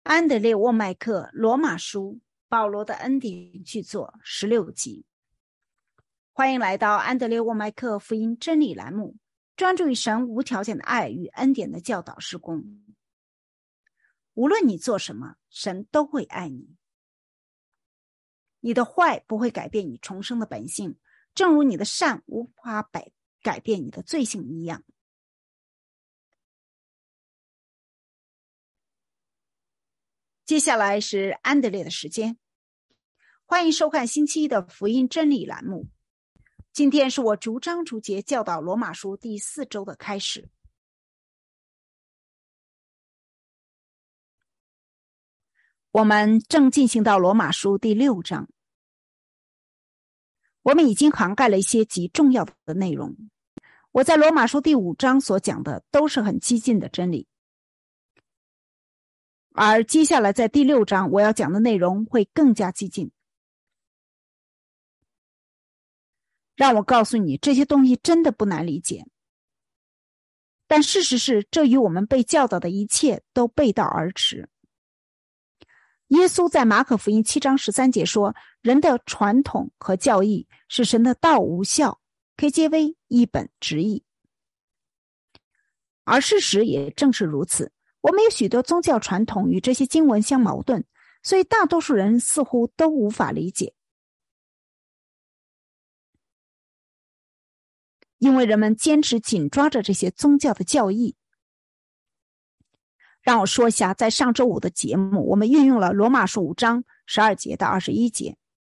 安德烈沃麦克罗马书保罗的恩典巨作16集。欢迎来到安德烈沃麦克福音真理栏目，专注于神无条件的爱与恩典的教导事工。无论你做什么，神都会爱你。你的坏不会改变你重生的本性，正如你的善无法改变你的罪性一样。接下来是安德烈的时间，欢迎收看星期一的福音真理栏目。今天是我逐章逐节教导罗马书第4周的开始。我们正进行到罗马书第6章。我们已经涵盖了一些极重要的内容。我在罗马书第5章所讲的都是很激进的真理。而接下来在第6章我要讲的内容会更加激进。让我告诉你，这些东西真的不难理解。但事实是，这与我们被教导的一切都背道而驰。耶稣在马可福音7章13节说，人的传统和教义使神的道无效， KJV 一本直译。而事实也正是如此，我们有许多宗教传统与这些经文相矛盾，所以大多数人似乎都无法理解。因为人们坚持紧抓着这些宗教的教义。让我说一下，在上周五的节目，我们运用了罗马书5章12节到21节。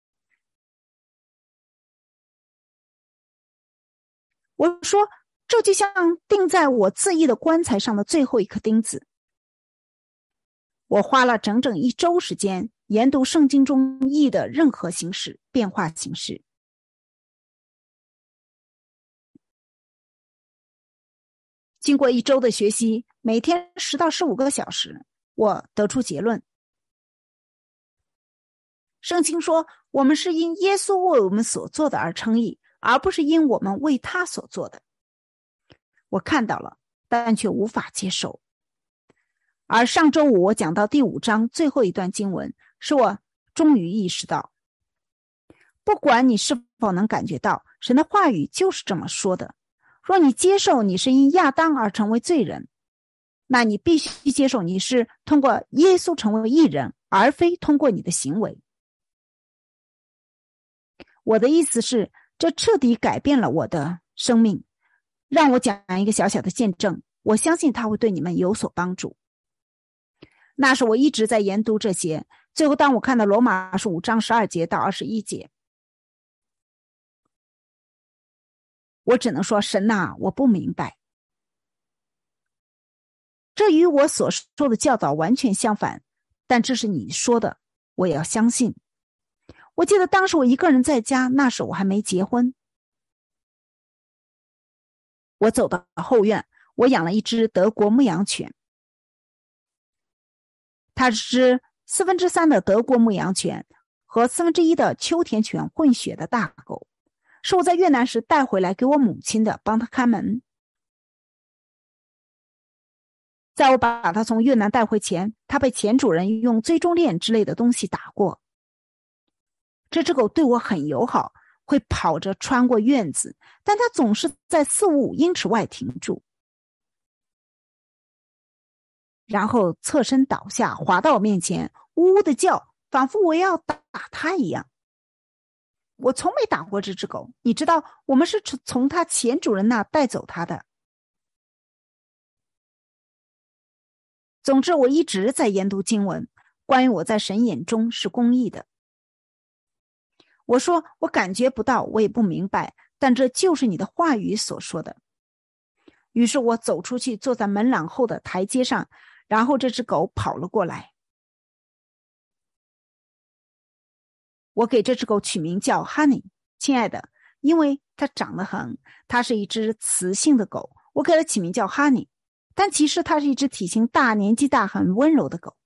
我说，这就像钉在我自缢的棺材上的最后一颗钉子。我花了整整1周时间研读圣经中义的任何形式、变化形式。经过1周的学习，每天10到15个小时，我得出结论。圣经说，我们是因耶稣为我们所做的而称义，而不是因我们为他所做的。我看到了，但却无法接受。而上周五我讲到第5章最后一段经文，使我终于意识到，不管你是否能感觉到，神的话语就是这么说的。若你接受你是因亚当而成为罪人，那你必须接受你是通过耶稣成为义人，而非通过你的行为。我的意思是，这彻底改变了我的生命。让我讲一个小小的见证，我相信它会对你们有所帮助。那是我一直在研读这些，最后当我看到罗马书5章12节到21节，我只能说，神啊，我不明白。这与我所说的教导完全相反，但这是你说的，我也要相信。我记得当时我一个人在家，那时我还没结婚。我走到后院，我养了一只德国牧羊犬。它是3/4的德国牧羊犬和1/4的秋田犬混血的大狗，是我在越南时带回来给我母亲的，帮她看门。在我把它从越南带回前，它被前主人用追踪链之类的东西打过。这只狗对我很友好，会跑着穿过院子，但它总是在4-5英尺外停住，然后侧身倒下，滑到我面前，呜呜的叫，仿佛我要打它一样。我从没打过这只狗，你知道，我们是从它前主人那带走它的。总之，我一直在研读经文，关于我在神眼中是公义的。我说，我感觉不到，我也不明白，但这就是你的话语所说的。于是我走出去，坐在门廊后的台阶上，然后这只狗跑了过来。我给这只狗取名叫 Honey， 亲爱的，因为它长得很，它是一只雌性的狗，我给它起名叫 Honey， 但其实它是一只体型大、年纪大、很温柔的狗。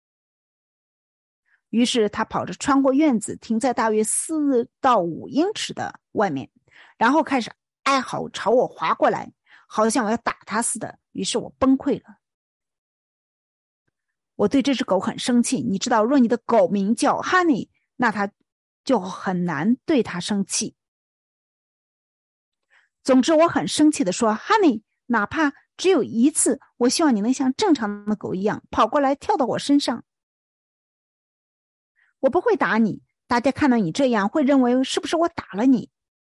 于是它跑着穿过院子，停在大约4到5英尺的外面，然后开始哀嚎，朝我滑过来，好像我要打它似的。于是我崩溃了。 我对这只狗很生气，你知道，若你的狗名叫 Honey， 那它就很难对它生气。总之，我很生气地说 Honey， 哪怕只有一次，我希望你能像正常的狗一样跑过来跳到我身上。我不会打你，大家看到你这样会认为是不是我打了你。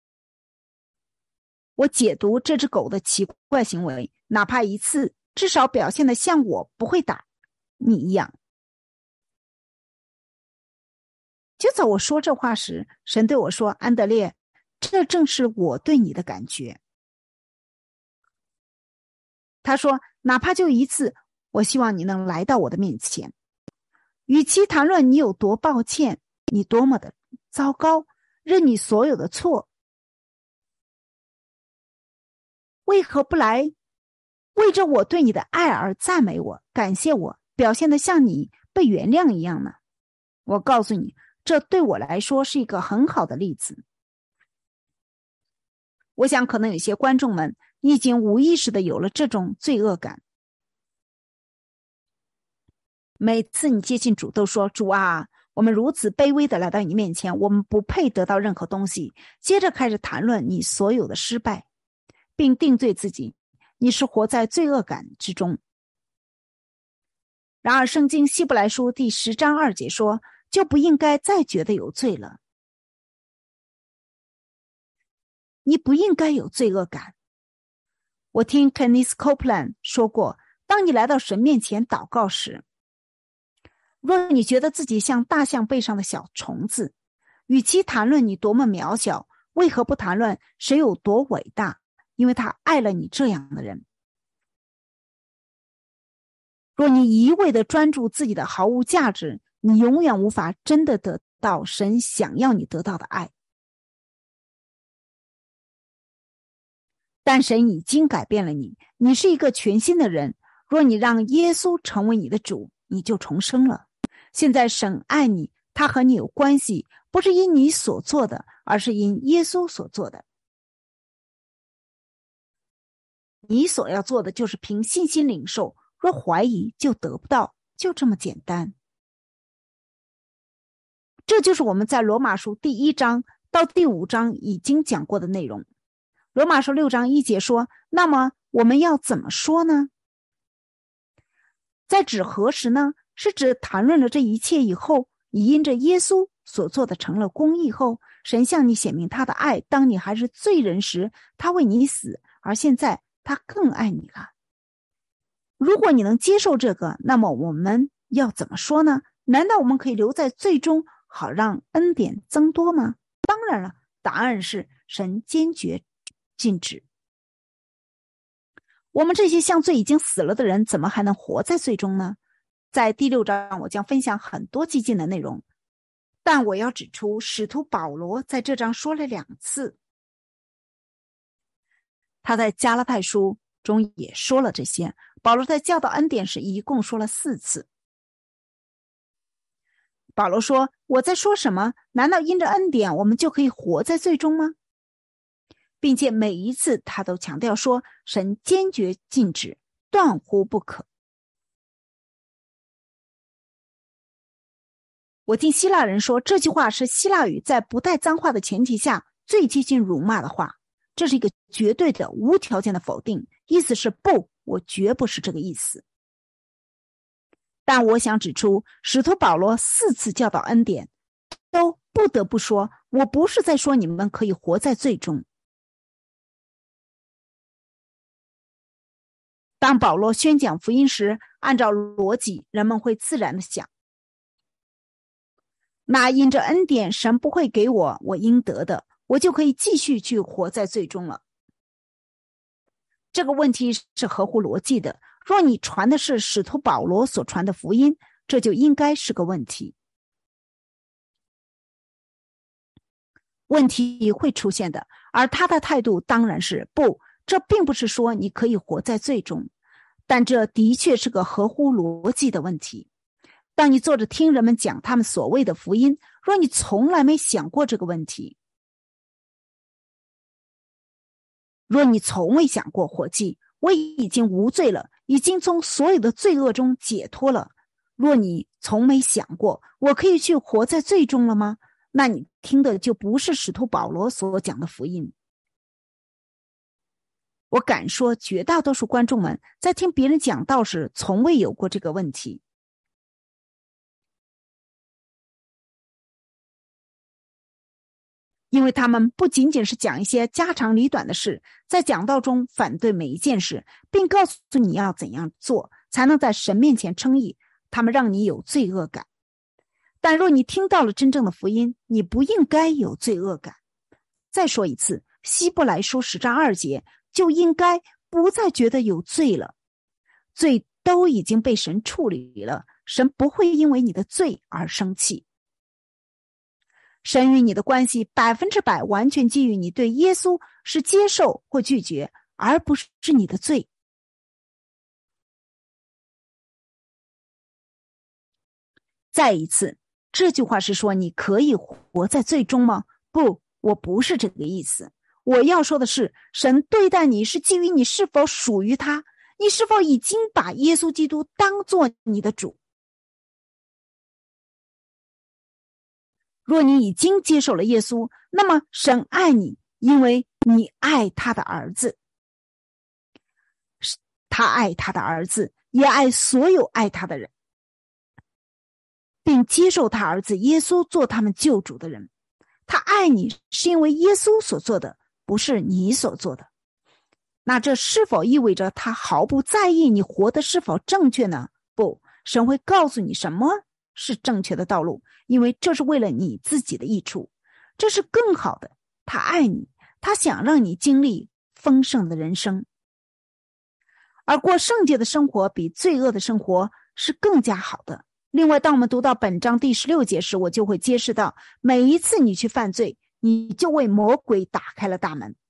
我解读这只狗的奇怪行为，哪怕一次，至少表现得像我不会打你一样。就在我说这话时，神对我说，安德烈，这正是我对你的感觉。他说，哪怕就一次，我希望你能来到我的面前。与其谈论你有多抱歉，你多么的糟糕，认你所有的错，为何不来为着我对你的爱而赞美我，感谢我，表现得像你被原谅一样呢？我告诉你，这对我来说是一个很好的例子。我想可能有些观众们已经无意识的有了这种罪恶感。每次你接近主都说，主啊，我们如此卑微的来到你面前，我们不配得到任何东西，接着开始谈论你所有的失败，并定罪自己，你是活在罪恶感之中。然而圣经希伯来书第10章2节说，就不应该再觉得有罪了。你不应该有罪恶感。我听 Kenneth Copeland 说过，当你来到神面前祷告时，若你觉得自己像大象背上的小虫子，与其谈论你多么渺小，为何不谈论谁有多伟大？因为他爱了你这样的人。若你一味的专注自己的毫无价值，你永远无法真的得到神想要你得到的爱。但神已经改变了你，你是一个全新的人。若你让耶稣成为你的主，你就重生了。现在神爱你，他和你有关系，不是因你所做的，而是因耶稣所做的。你所要做的就是凭信心领受，若怀疑就得不到，就这么简单。这就是我们在罗马书第1章到第5章已经讲过的内容。罗马书6章1节说，那么我们要怎么说呢？在指何时呢？是指谈论了这一切以后，你因着耶稣所做的成了公义后，神向你显明他的爱，当你还是罪人时，他为你死，而现在他更爱你了。如果你能接受这个，那么我们要怎么说呢？难道我们可以留在罪中，好让恩典增多吗？当然了，答案是神坚决禁止。我们这些向罪已经死了的人，怎么还能活在罪中呢？在第6章，我将分享很多激进的内容，但我要指出，使徒保罗在这章说了2次。他在加拉太书中也说了这些。保罗在教导恩典时一共说了4次。保罗说，我在说什么？难道因着恩典我们就可以活在罪中吗？并且每一次他都强调说，神坚决禁止，断乎不可。我听希腊人说，这句话是希腊语在不带脏话的前提下最接近辱骂的话，这是一个绝对的无条件的否定，意思是不，我绝不是这个意思。但我想指出，使徒保罗4次教导恩典，都不得不说，我不是在说你们可以活在罪中。当保罗宣讲福音时，按照逻辑，人们会自然的想，那因着恩典，神不会给我应得的，我就可以继续去活在罪中了。这个问题是合乎逻辑的。若你传的是使徒保罗所传的福音，这就应该是个问题。问题会出现的，而他的态度当然是不，这并不是说你可以活在罪中，但这的确是个合乎逻辑的问题。当你坐着听人们讲他们所谓的福音，若你从来没想过这个问题，若你从未想过，伙计，我已经无罪了，已经从所有的罪恶中解脱了。 若你从没想过我可以去活在罪中了吗？那你听的就不是使徒保罗所讲的福音。我敢说绝大多数观众们在听别人讲道时从未有过这个问题。因为他们不仅仅是讲一些家长里短的事，在讲道中反对每一件事，并告诉你要怎样做才能在神面前称义，他们让你有罪恶感。但若你听到了真正的福音，你不应该有罪恶感。再说一次，希伯来书10章2节，就应该不再觉得有罪了。罪都已经被神处理了，神不会因为你的罪而生气。神与你的关系100%完全基于你对耶稣是接受或拒绝，而不是你的罪。再一次，这句话是说你可以活在罪中吗？不，我不是这个意思。我要说的是，神对待你是基于你是否属于他，你是否已经把耶稣基督当作你的主。若你已经接受了耶稣，那么神爱你，因为你爱他的儿子。他爱他的儿子，也爱所有爱他的人，并接受他儿子耶稣做他们救主的人。他爱你是因为耶稣所做的，不是你所做的。那这是否意味着他毫不在意你活得是否正确呢？不，神会告诉你什么是正确的道路，因为这是为了你自己的益处，这是更好的。他爱你，他想让你经历丰盛的人生，而过圣洁的生活比罪恶的生活是更加好的。另外，当我们读到本章第16节时，我就会揭示到，每一次你去犯罪，你就为魔鬼打开了大门。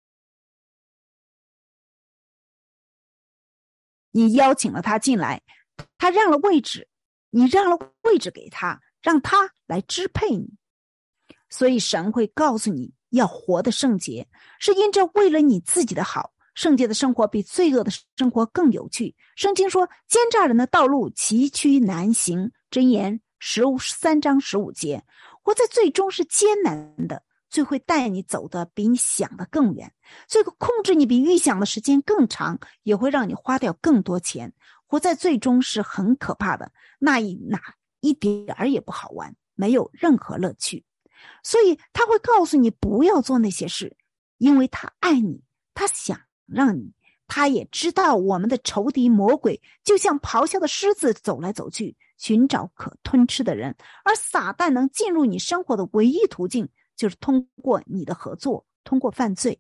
你邀请了他进来，他让了位置，你让了位置给他，让他来支配你。所以神会告诉你要活得圣洁，是因着为了你自己的好。圣洁的生活比罪恶的生活更有趣。圣经说，奸诈人的道路崎岖难行，箴言13章15节。活在罪中是艰难的，罪会带你走的比你想的更远，罪会控制你比预想的时间更长，也会让你花掉更多钱。活在罪中是很可怕的，哪一点儿也不好玩，没有任何乐趣。所以他会告诉你不要做那些事，因为他爱你，他想让你，他也知道我们的仇敌魔鬼就像咆哮的狮子走来走去，寻找可吞吃的人，而撒旦能进入你生活的唯一途径就是通过你的合作，通过犯罪。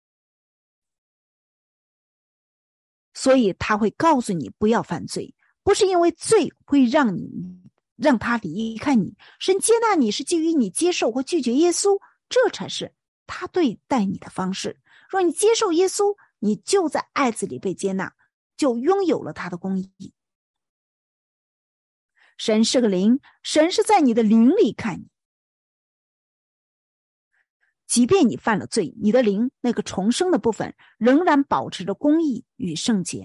所以他会告诉你不要犯罪，不是因为罪会让他离开你，神接纳你是基于你接受或拒绝耶稣，这才是他对待你的方式。若你接受耶稣，你就在爱子里被接纳，就拥有了他的公义。神是个灵，神是在你的灵里看你。即便你犯了罪，你的灵那个重生的部分仍然保持着公义与圣洁。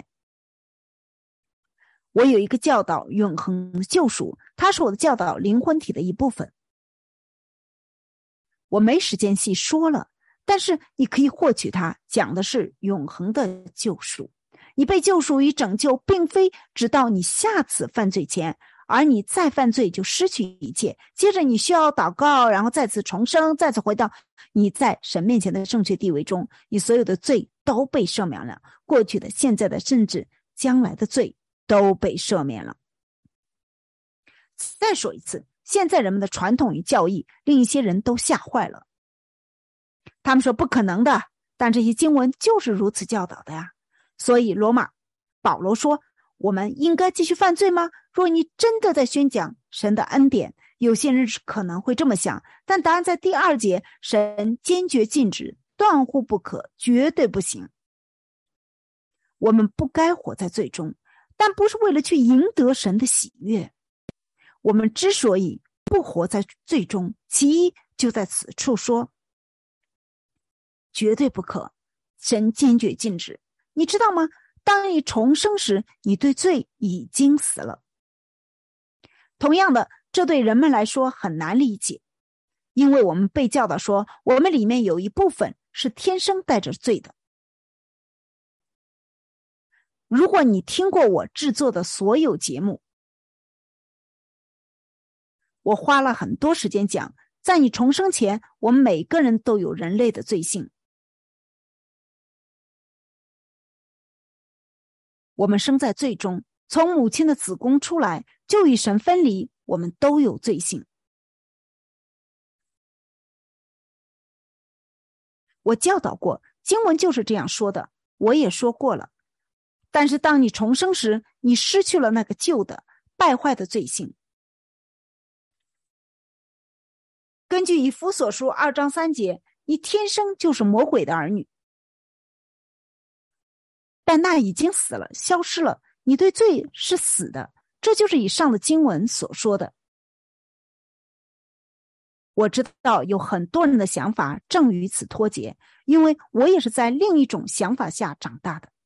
我有一个教导永恒的救赎，它是我的教导灵魂体的一部分。我没时间细说了，但是你可以获取它，讲的是永恒的救赎。你被救赎与拯救并非直到你下次犯罪前，而你再犯罪就失去一切，接着你需要祷告，然后再次重生，再次回到你在神面前的正确地位中，你所有的罪都被赦免了，过去的、现在的，甚至将来的罪都被赦免了。再说一次，现在人们的传统与教义令一些人都吓坏了。他们说不可能的，但这些经文就是如此教导的呀。所以保罗说，我们应该继续犯罪吗？若你真的在宣讲神的恩典，有些人可能会这么想，但答案在第2节，神坚决禁止，断乎不可，绝对不行。我们不该活在罪中，但不是为了去赢得神的喜悦。我们之所以不活在罪中，其一就在此处说，绝对不可，神坚决禁止。你知道吗？当你重生时，你对罪已经死了。 同样的，这对人们来说很难理解，因为我们被教导说，我们里面有一部分是天生带着罪的。如果你听过我制作的所有节目，我花了很多时间讲，在你重生前，我们每个人都有人类的罪性。我们生在罪中，从母亲的子宫出来，就与神分离，我们都有罪性。我教导过，经文就是这样说的，我也说过了。但是当你重生时，你失去了那个旧的败坏的罪性。根据以弗所书2章3节，你天生就是魔鬼的儿女，但那已经死了，消失了，你对罪是死的，这就是以上的经文所说的。我知道有很多人的想法正与此脱节，因为我也是在另一种想法下长大的。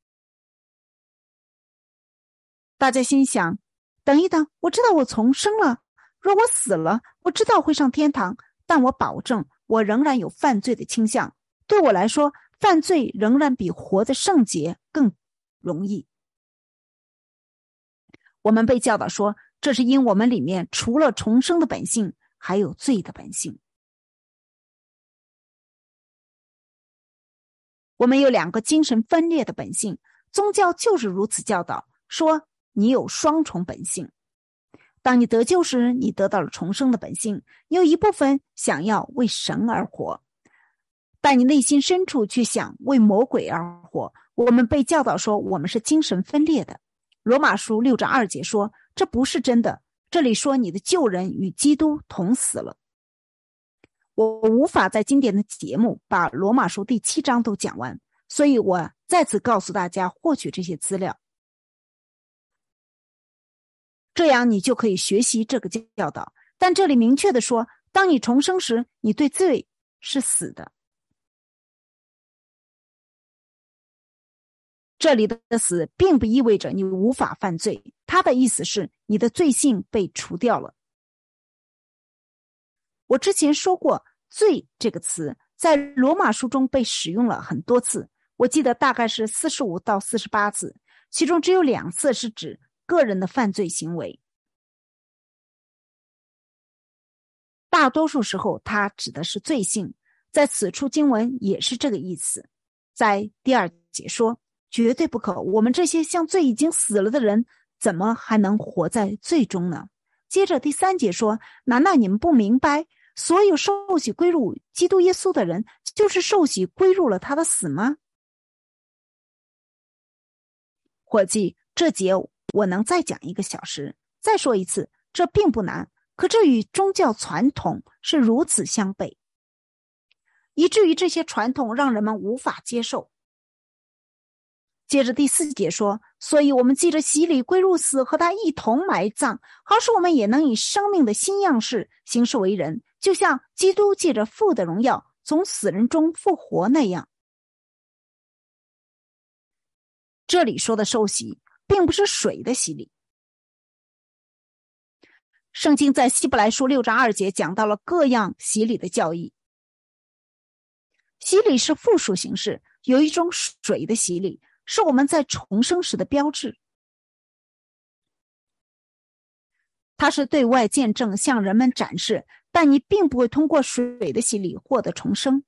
大家心想，等一等，我知道我重生了，若我死了，我知道会上天堂，但我保证我仍然有犯罪的倾向。对我来说，犯罪仍然比活得圣洁更容易。我们被教导说，这是因我们里面除了重生的本性，还有罪的本性。我们有2个精神分裂的本性，宗教就是如此教导，说你有双重本性。当你得救时，你得到了重生的本性，你有一部分想要为神而活，但你内心深处却想为魔鬼而活。我们被教导说我们是精神分裂的。罗马书6章2节说，这不是真的，这里说你的旧人与基督同死了。我无法在经典的节目把罗马书第7章都讲完，所以我再次告诉大家获取这些资料，这样你就可以学习这个教导。但这里明确的说，当你重生时，你对罪是死的。这里的死并不意味着你无法犯罪，它的意思是你的罪性被除掉了。我之前说过，罪这个词在罗马书中被使用了很多次，我记得大概是45到48次，其中只有2次是指个人的犯罪行为。大多数时候它指的是罪性，在此处经文也是这个意思。在第2节说，绝对不可，我们这些向罪已经死了的人，怎么还能活在罪中呢？接着第3节说，难道你们不明白，所有受洗归入基督耶稣的人，就是受洗归入了他的死吗？伙计，这节我能再讲1个小时。再说一次，这并不难，可这与宗教传统是如此相悖，以至于这些传统让人们无法接受。接着第4节说，所以我们记着洗礼归入死，和他一同埋葬，好使我们也能以生命的新样式行事为人，就像基督借着父的荣耀从死人中复活那样。这里说的受洗并不是水的洗礼。圣经在希伯来书6章2节讲到了各样洗礼的教义。洗礼是复数形式，有一种水的洗礼是我们在重生时的标志，它是对外见证，向人们展示，但你并不会通过水的洗礼获得重生。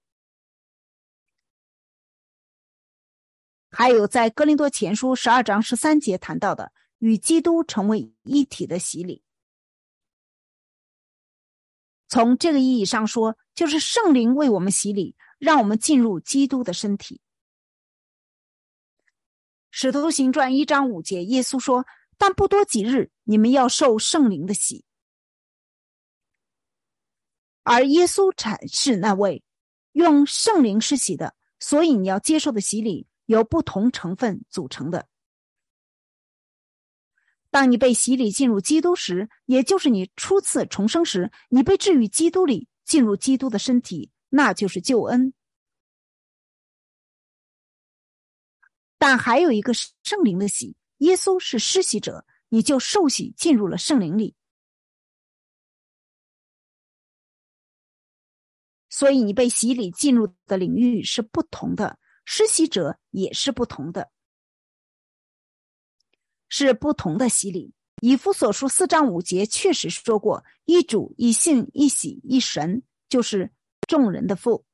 还有在哥林多前书12章13节谈到的与基督成为一体的洗礼。从这个意义上说，就是圣灵为我们洗礼，让我们进入基督的身体。使徒行传1章5节，耶稣说，但不多几日，你们要受圣灵的洗。而耶稣才是那位用圣灵施洗的，所以你要接受的洗礼由不同成分组成的。当你被洗礼进入基督时，也就是你初次重生时，你被置于基督里，进入基督的身体，那就是救恩。但还有一个圣灵的洗，耶稣是施洗者，你就受洗进入了圣灵里。 所以你被洗礼进入的领域是不同的，施洗者也是不同的，是不同的洗礼。以弗所书4章5节确实说过，一主、一信、一洗、一神，就是众人的父。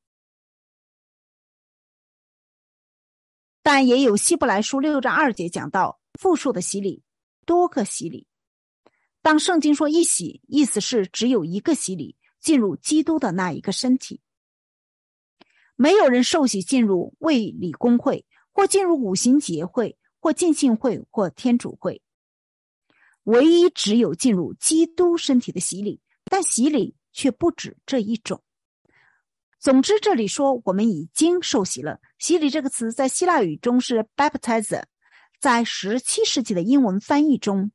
但也有希伯来书6章2节讲到复数的洗礼，多个洗礼。当圣经说一洗，意思是只有一个洗礼，进入基督的那一个身体。没有人受洗进入卫理公会，或进入五行节会，或浸信会，或天主会。唯一只有进入基督身体的洗礼，但洗礼却不止这一种。总之，这里说我们已经受洗了。洗礼这个词在希腊语中是 baptizer， 在17世纪的英文翻译中，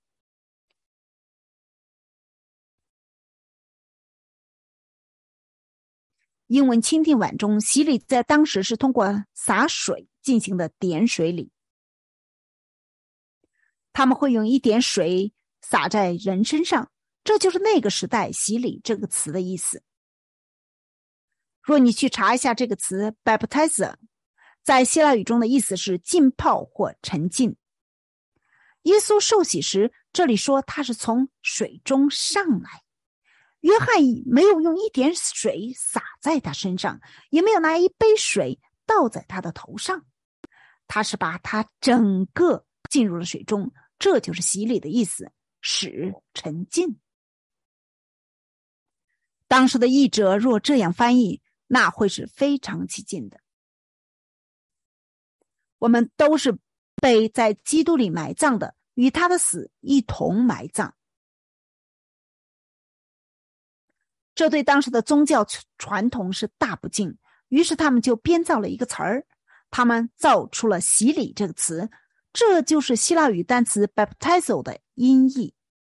英文钦定版中，洗礼在当时是通过洒水进行的点水礼。他们会用一点水洒在人身上，这就是那个时代洗礼这个词的意思。若你去查一下这个词 baptizer， 在希腊语中的意思是浸泡或沉浸。耶稣受洗时，这里说他是从水中上来。约翰没有用一点水洒在他身上，也没有拿一杯水倒在他的头上，他是把他整个进入了水中，这就是洗礼的意思，使沉浸。当时的译者若这样翻译，那会是非常激进的。我们都是被在基督里埋葬的，与他的死一同埋葬。这对当时的宗教传统是大不敬，于是他们就编造了一个词儿，他们造出了洗礼这个词，这就是希腊语单词 baptizo 的音译。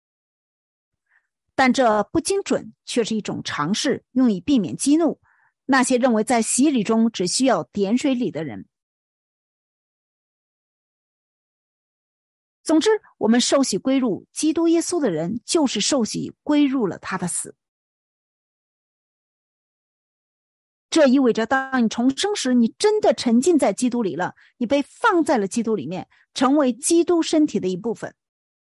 但这不精准，却是一种尝试，用以避免激怒那些认为在洗礼中只需要点水礼的人。总之，我们受洗归入基督耶稣的人，就是受洗归入了他的死。这意味着当你重生时，你真的沉浸在基督里了，你被放在了基督里面，成为基督身体的一部分。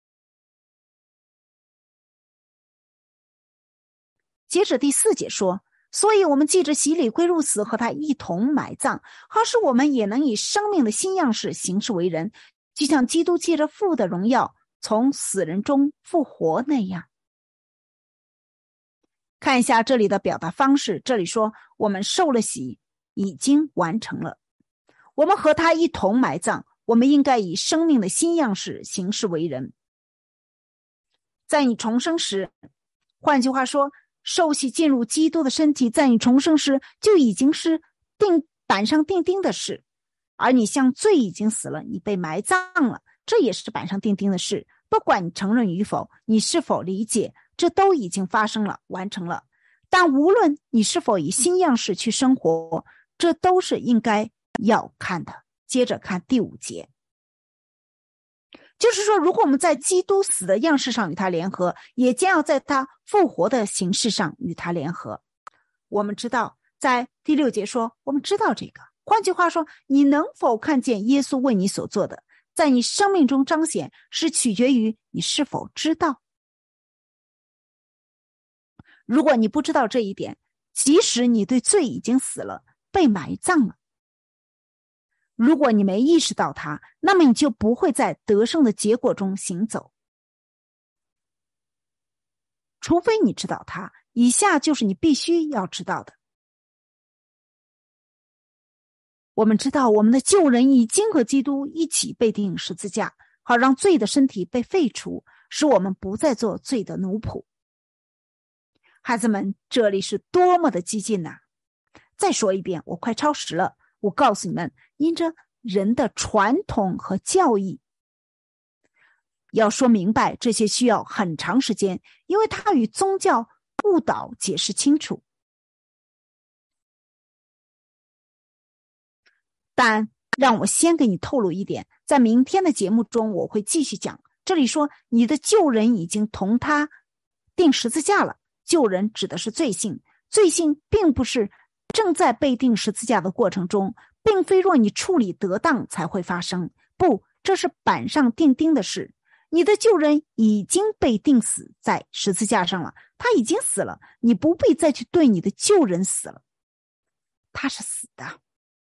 接着第4节说，所以我们借着洗礼归入死，和他一同埋葬，好使我们也能以生命的新样式行事为人，就像基督借着父的荣耀从死人中复活那样。看一下这里的表达方式，这里说我们受了洗，已经完成了。我们和他一同埋葬，我们应该以生命的新样式行事为人。在你重生时，换句话说，受洗进入基督的身体，在你重生时就已经是板上钉钉的事。而你向罪已经死了，你被埋葬了，这也是板上钉钉的事。不管你承认与否，你是否理解，这都已经发生了，完成了。但无论你是否以新样式去生活，这都是应该要看的。接着看第5节，就是说，如果我们在基督死的样式上与他联合，也将要在他复活的形式上与他联合。我们知道，在第6节说，我们知道这个。换句话说，你能否看见耶稣为你所做的，在你生命中彰显，是取决于你是否知道。如果你不知道这一点，即使你对罪已经死了，被埋葬了，如果你没意识到它，那么你就不会在得胜的结果中行走。除非你知道它，以下就是你必须要知道的。我们知道我们的旧人已经和基督一起被钉十字架，好让罪的身体被废除，使我们不再做罪的奴仆。孩子们，这里是多么的激进呐！再说一遍，我快超时了。我告诉你们，因着人的传统和教义，要说明白这些需要很长时间，因为它与宗教误导解释清楚。但让我先给你透露一点，在明天的节目中我会继续讲。这里说你的旧人已经同他钉十字架了，旧人指的是罪性， 罪性并不是正在被钉十字架的过程中，并非若你处理得当才会发生。不，这是板上钉钉的事。你的旧人已经被钉死在十字架上了，他已经死了，你不必再去对你的旧人死了。他是死的。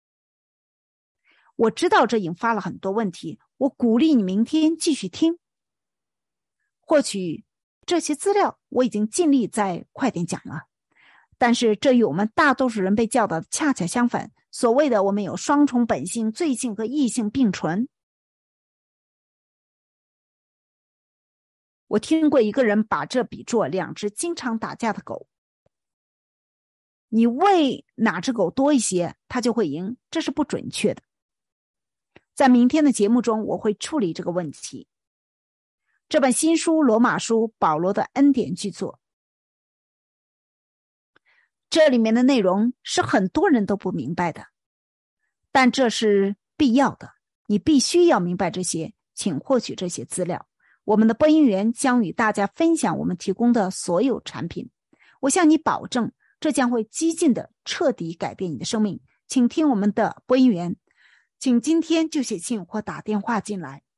我知道这引发了很多问题，我鼓励你明天继续听。或许这些资料我已经尽力再快点讲了，但是这与我们大多数人被教导的恰恰相反。所谓的我们有双重本性，罪性和义性并存。我听过一个人把这比作两只经常打架的狗，你喂哪只狗多一些，它就会赢，这是不准确的。在明天的节目中，我会处理这个问题。这本新书罗马书，保罗的恩典巨作，这里面的内容是很多人都不明白的，但这是必要的，你必须要明白这些，请获取这些资料。我们的播音员将与大家分享我们提供的所有产品，我向你保证，这将会激进的彻底改变你的生命。请听我们的播音员，请今天就写信或打电话进来。